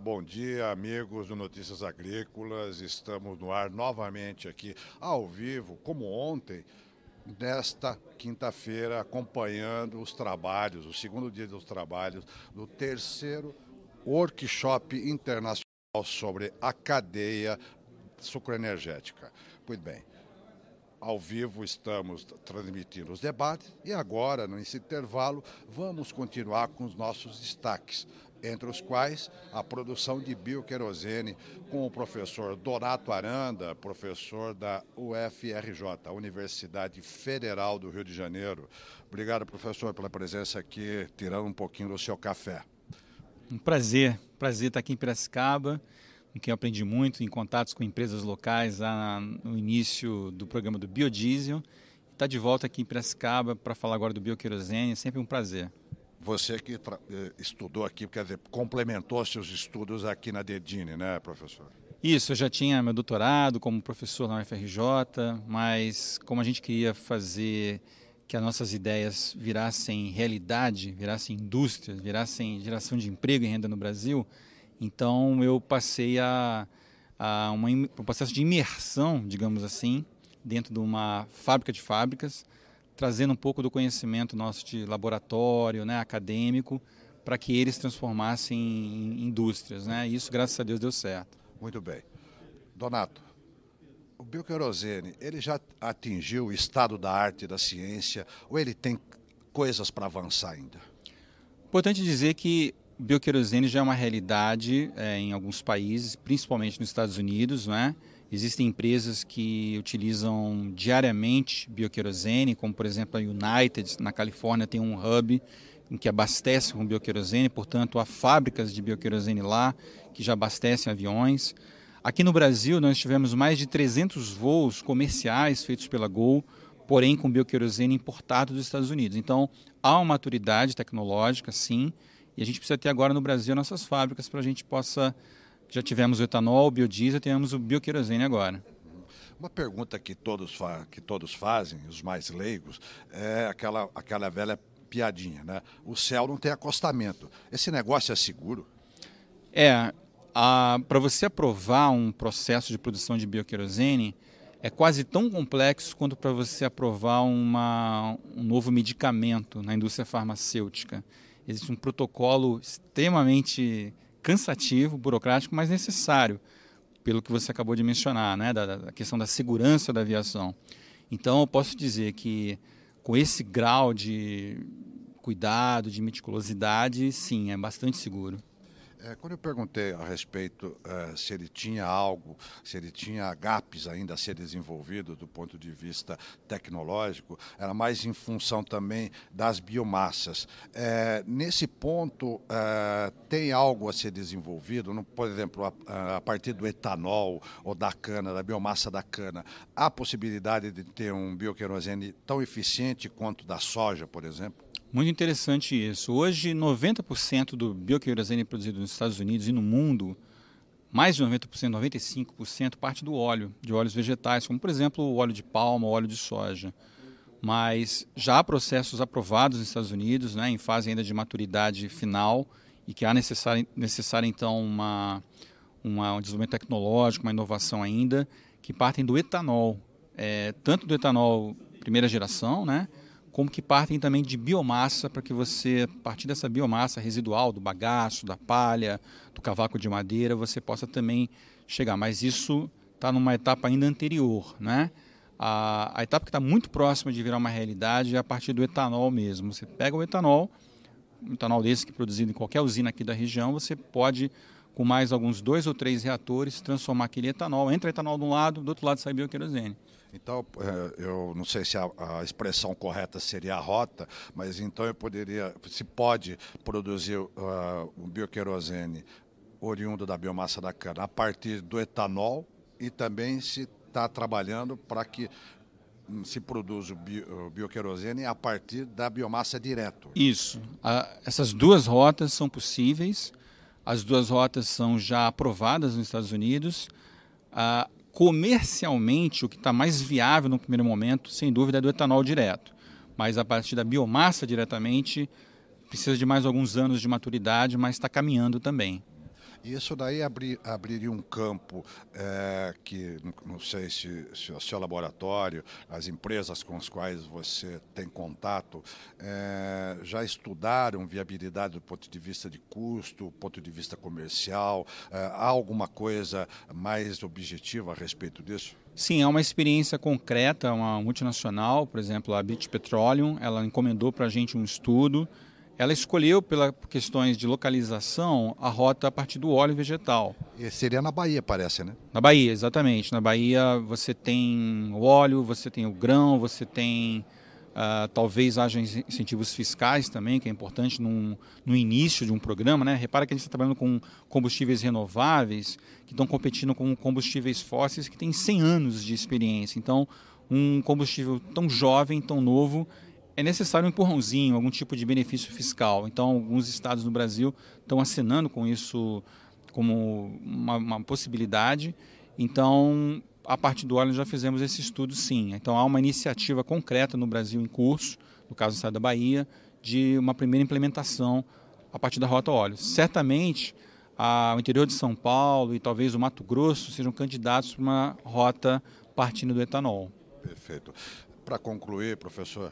bom dia, amigos do Notícias Agrícolas. Estamos no ar novamente aqui, ao vivo, como ontem, nesta quinta-feira, acompanhando os trabalhos, o segundo dia dos trabalhos do terceiro Workshop Internacional sobre a cadeia sucroenergética. Pois bem, ao vivo estamos transmitindo os debates e agora, nesse intervalo, vamos continuar com os nossos destaques, entre os quais a produção de bioquerosene com o professor Donato Aranda, professor da UFRJ, Universidade Federal do Rio de Janeiro. Obrigado, professor, pela presença aqui, tirando um pouquinho do seu café. Um prazer estar aqui em Piracicaba, com quem eu aprendi muito, em contatos com empresas locais lá no início do programa do biodiesel. Está de volta aqui em Piracicaba para falar agora do bioquerosene, é sempre um prazer. Você que estudou aqui, quer dizer, complementou seus estudos aqui na Dedini, né, professor? Isso, eu já tinha meu doutorado como professor na UFRJ, mas como a gente queria fazer que as nossas ideias virassem realidade, virassem indústria, virassem geração de emprego e renda no Brasil, então eu passei um processo de imersão, digamos assim, dentro de uma fábrica de fábricas, trazendo um pouco do conhecimento nosso de laboratório, né, acadêmico, para que eles transformassem em indústrias, né? E isso, graças a Deus, deu certo. Muito bem. Donato, o bioquerosene, ele já atingiu o estado da arte da ciência ou ele tem coisas para avançar ainda? Importante dizer que o bioquerosene já é uma realidade em alguns países, principalmente nos Estados Unidos, né? Existem empresas que utilizam diariamente bioquerosene, como por exemplo a United, na Califórnia, tem um hub em que abastece com bioquerosene, portanto há fábricas de bioquerosene lá que já abastecem aviões. Aqui no Brasil nós tivemos mais de 300 voos comerciais feitos pela Gol, porém com bioquerosene importado dos Estados Unidos. Então há uma maturidade tecnológica, sim, e a gente precisa ter agora no Brasil nossas fábricas para a gente possa... Já tivemos o etanol, o biodiesel, temos o bioquerosene agora. Uma pergunta que todos fazem, os mais leigos, é aquela velha piadinha, né? O céu não tem acostamento. Esse negócio é seguro? Para você aprovar um processo de produção de bioquerosene, é quase tão complexo quanto para você aprovar um novo medicamento na indústria farmacêutica. Existe um protocolo extremamente cansativo, burocrático, mas necessário, pelo que você acabou de mencionar, né, da questão da segurança da aviação. Então, eu posso dizer que com esse grau de cuidado, de meticulosidade, sim, é bastante seguro. Quando eu perguntei a respeito se ele tinha se ele tinha gaps ainda a ser desenvolvido do ponto de vista tecnológico, era mais em função também das biomassas. Nesse ponto, tem algo a ser desenvolvido? Por exemplo, a partir do etanol ou da cana, da biomassa da cana, há possibilidade de ter um bioquerosene tão eficiente quanto da soja, por exemplo? Muito interessante isso. Hoje, 90% do bioquerosene produzido nos Estados Unidos e no mundo, mais de 90%, 95%, parte do óleo, de óleos vegetais, como por exemplo o óleo de palma, o óleo de soja. Mas já há processos aprovados nos Estados Unidos, né, em fase ainda de maturidade final, e que há necessário então um desenvolvimento tecnológico, uma inovação ainda, que partem do etanol, tanto do etanol primeira geração, né, como que partem também de biomassa, para que você, a partir dessa biomassa residual, do bagaço, da palha, do cavaco de madeira, você possa também chegar. Mas isso está numa etapa ainda anterior, né? A etapa que está muito próxima de virar uma realidade é a partir do etanol mesmo. Você pega o etanol desse que é produzido em qualquer usina aqui da região, você pode, com mais alguns 2 ou 3 reatores, transformar aquele etanol. Entra etanol de um lado, do outro lado sai bioquerosene. Então, eu não sei se a expressão correta seria a rota, mas então se pode produzir um bioquerosene oriundo da biomassa da cana a partir do etanol e também se está trabalhando para que se produza o bioquerosene a partir da biomassa direto. Isso. Essas duas rotas são possíveis, as duas rotas são já aprovadas nos Estados Unidos. Comercialmente, o que está mais viável no primeiro momento, sem dúvida, é do etanol direto. Mas a partir da biomassa diretamente, precisa de mais alguns anos de maturidade, mas está caminhando também. E isso daí abriria um campo que, não sei se o seu laboratório, as empresas com as quais você tem contato, já estudaram viabilidade do ponto de vista de custo, ponto de vista comercial. Há alguma coisa mais objetiva a respeito disso? Sim, é uma experiência concreta, uma multinacional, por exemplo, a British Petroleum, ela encomendou para a gente um estudo. Ela escolheu, por questões de localização, a rota a partir do óleo vegetal. E seria na Bahia, parece, né? Na Bahia, exatamente. Na Bahia você tem o óleo, você tem o grão, você tem, talvez haja incentivos fiscais também, que é importante no início de um programa, né? Repara que a gente está trabalhando com combustíveis renováveis, que estão competindo com combustíveis fósseis que têm 100 anos de experiência. Então, um combustível tão jovem, tão novo, é necessário um empurrãozinho, algum tipo de benefício fiscal. Então, alguns estados no Brasil estão acenando com isso como uma possibilidade. Então, a partir do óleo já fizemos esse estudo, sim. Então, há uma iniciativa concreta no Brasil em curso, no caso do estado da Bahia, de uma primeira implementação a partir da rota óleo. Certamente, o interior de São Paulo e talvez o Mato Grosso sejam candidatos para uma rota partindo do etanol. Perfeito. Para concluir, professor,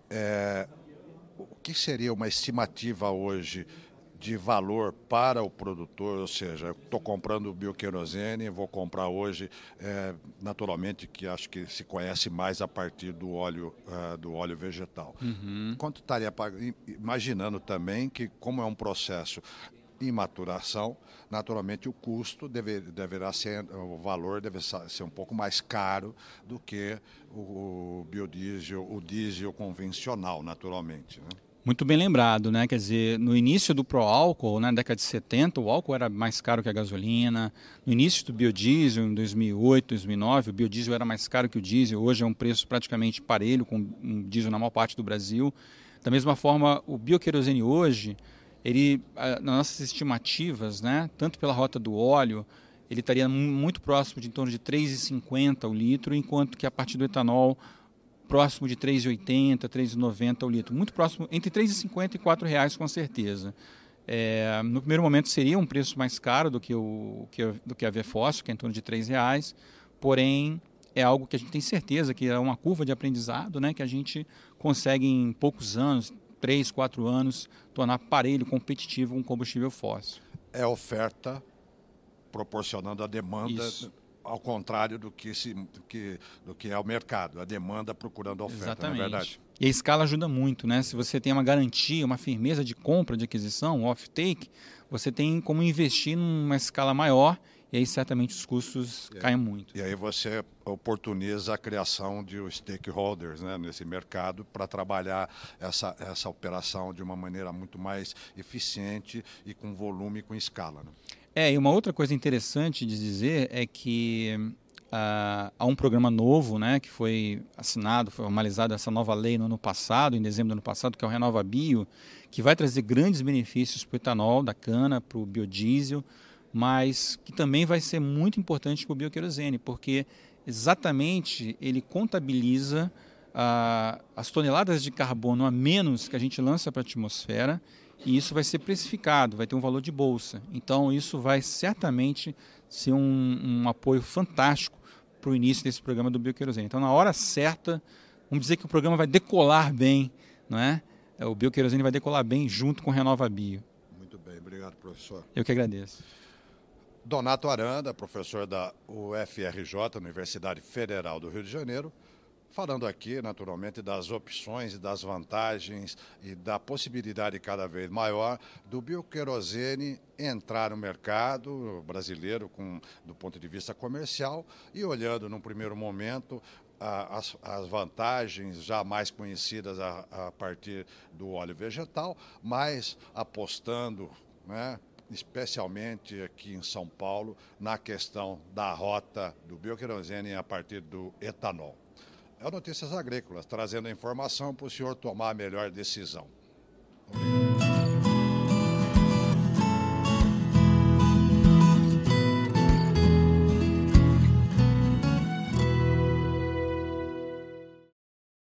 o que seria uma estimativa hoje de valor para o produtor? Ou seja, eu estou comprando bioquerosene, vou comprar hoje, naturalmente, que acho que se conhece mais a partir do óleo vegetal. Quanto estaria pagando? Imaginando também que, como é um processo em maturação, naturalmente o custo deverá ser, o valor deve ser um pouco mais caro do que o biodiesel, o diesel convencional, naturalmente, né? Muito bem lembrado, né? Quer dizer, no início do pró-álcool, na década de 70, o álcool era mais caro que a gasolina. No início do biodiesel, em 2008, 2009, o biodiesel era mais caro que o diesel. Hoje é um preço praticamente parelho com o diesel na maior parte do Brasil. Da mesma forma, o bioquerosene hoje, ele, nas nossas estimativas, né, tanto pela rota do óleo, ele estaria muito próximo de em torno de R$ 3,50 o litro, enquanto que a partir do etanol, próximo de R$ 3,80, R$ 3,90 o litro. Muito próximo, entre R$ 3,50 e R$ 4,00 com certeza. No primeiro momento seria um preço mais caro do que a V-Fóssil, que é em torno de R$ 3,00, porém é algo que a gente tem certeza que é uma curva de aprendizado, né, que a gente consegue em poucos anos, 3, 4 anos, tornar parelho, competitivo um combustível fóssil. É a oferta proporcionando a demanda. Isso. Ao contrário do que é o mercado, a demanda procurando a oferta, Exatamente. Não é verdade? E a escala ajuda muito, né? Se você tem uma garantia, uma firmeza de compra, de aquisição, off-take, você tem como investir numa escala maior e aí certamente os custos caem muito. E aí você oportuniza a criação de stakeholders, né, nesse mercado para trabalhar essa operação de uma maneira muito mais eficiente e com volume e com escala, né? E uma outra coisa interessante de dizer é que há um programa novo, né, que foi assinado, foi formalizado essa nova lei no ano passado, em dezembro do ano passado, que é o Renova Bio, que vai trazer grandes benefícios para o etanol da cana, para o biodiesel, mas que também vai ser muito importante para o bioquerosene, porque exatamente ele contabiliza as toneladas de carbono a menos que a gente lança para a atmosfera, e isso vai ser precificado, vai ter um valor de bolsa. Então isso vai certamente ser um apoio fantástico para o início desse programa do bioquerosene. Então na hora certa, vamos dizer que o programa vai decolar bem, não é? O bioquerosene vai decolar bem junto com o Renova Bio. Muito bem, obrigado, professor. Eu que agradeço. Donato Aranda, professor da UFRJ, Universidade Federal do Rio de Janeiro, falando aqui, naturalmente, das opções e das vantagens e da possibilidade cada vez maior do bioquerosene entrar no mercado brasileiro do ponto de vista comercial e olhando, num primeiro momento, as vantagens já mais conhecidas a partir do óleo vegetal, mas apostando, né, especialmente aqui em São Paulo, na questão da rota do bioquerosene a partir do etanol. É o Notícias Agrícolas, trazendo a informação para o senhor tomar a melhor decisão.